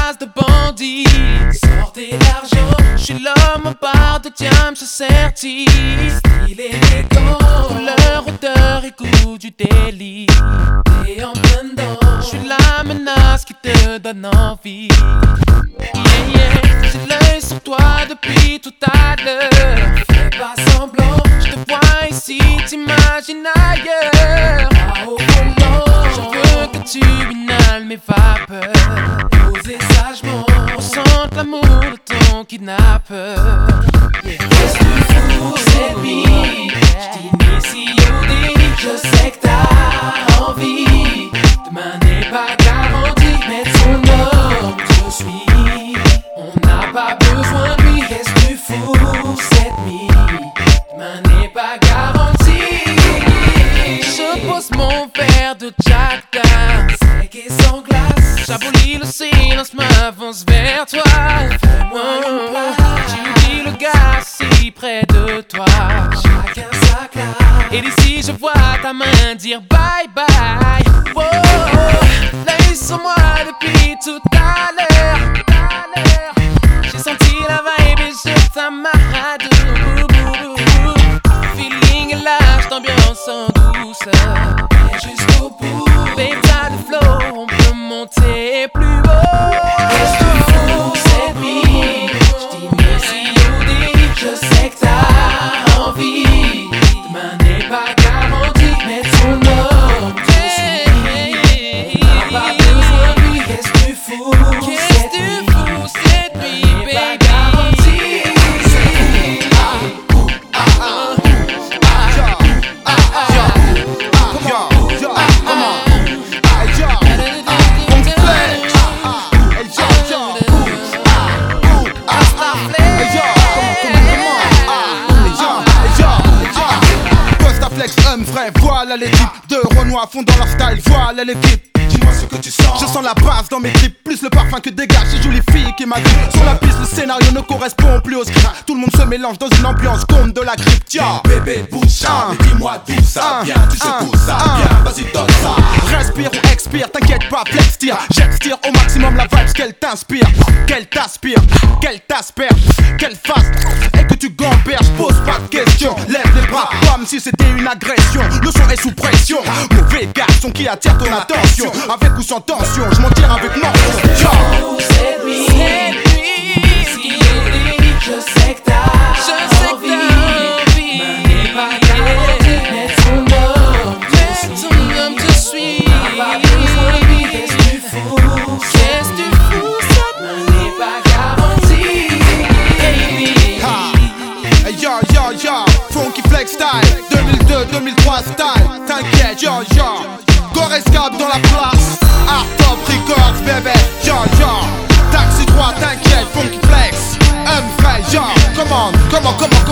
race de bandits. Sortez l'argent, J'suis l'homme en barre de diamant, je certifie. style élégant, Couleur, odeur et goût du délit. t'es en plein dedans. J'suis la menace qui te donne envie. Yeah, yeah. J'ai l'œil sur toi depuis tout à l'heure. Fais pas semblant, J'te vois ici, t'imagines ailleurs. pas au volant. Je veux que tu inhales mes vapeurs. Posez sagement, Ressente l'amour de ton kidnappeur. qu'est-ce que tu fous cette nuit? J't'initie au délit, je sais que t'as envie. Demain n'est pas garanti, mais son homme je suis. On n'a pas besoin de lui, qu'est-ce que tu fous cette nuit? Demain n'est pas garanti. Je pose mon verre de Jack Daniels. Sec et sans glace, J'abolis le silence, m'avance vers toi. Tu dis le gars si près de toi. chacun sa classe. Et d'ici je vois ta main dire bye bye. Wow, l'œil sur moi depuis tout à l'heure. J'ai senti la vibe et je t'amarre. Feeling est large, d'ambiance en douceur. Et jusqu'au bout, Babe, t'as le flow, on peut monter plus haut. qu'est-ce que tu fous cette nuit? J't'initie au délit, je sais que t'as envie. Demain n'est pas garanti, mais ton homme je suis. On n'a pas besoin de lui, qu'est-ce que tu fous Qu'est-ce cette que tu nuit? fous cette nuit, Demain n'est pas baby? garanti. Voilà les types de Renoir font dans leur style, voilà l'équipe. Dis-moi ce que tu sens. Je sens la base dans mes clips, plus le parfum que dégage ces jolies filles qui m'agrippent. Sur la piste, le scénario ne correspond plus au script. Tout le monde se mélange dans une ambiance comme de la grippe. Tiens, Bébé bouge ça, mais dis-moi d'où ça vient. Tu sais d'où ça vient, vas-y donne ça. respire ou expire, t'inquiète pas, flex tire. J'extire au maximum la vibe qu'elle t'inspire, qu'elle t'aspire, qu'elle t'asperge, qu'elle fasse et que tu gamberges. Pose pas de questions, lève les bras comme si c'était une agression. Le son est sous pression, mauvais garçon qui attire ton attention. Avec ou sans tension, je m'en tire avec mention. Fous cette nuit, j't'initie au délit, je sais que t'as envie. Demain n'est pas garanti, mais ton homme je suis. On n'a pas besoin de lui, qu'est-ce que tu fous cette nuit? Demain n'est pas garanti, baby. Hey yo yo yo, Funky Flex style, 2002-2003 style, t'inquiète yo yo. Gorescap dans la place, Art Top Records bébé, yo yo. Taxi 3 t'inquiète, Funky Flex, frais yo, come on, come on, come on.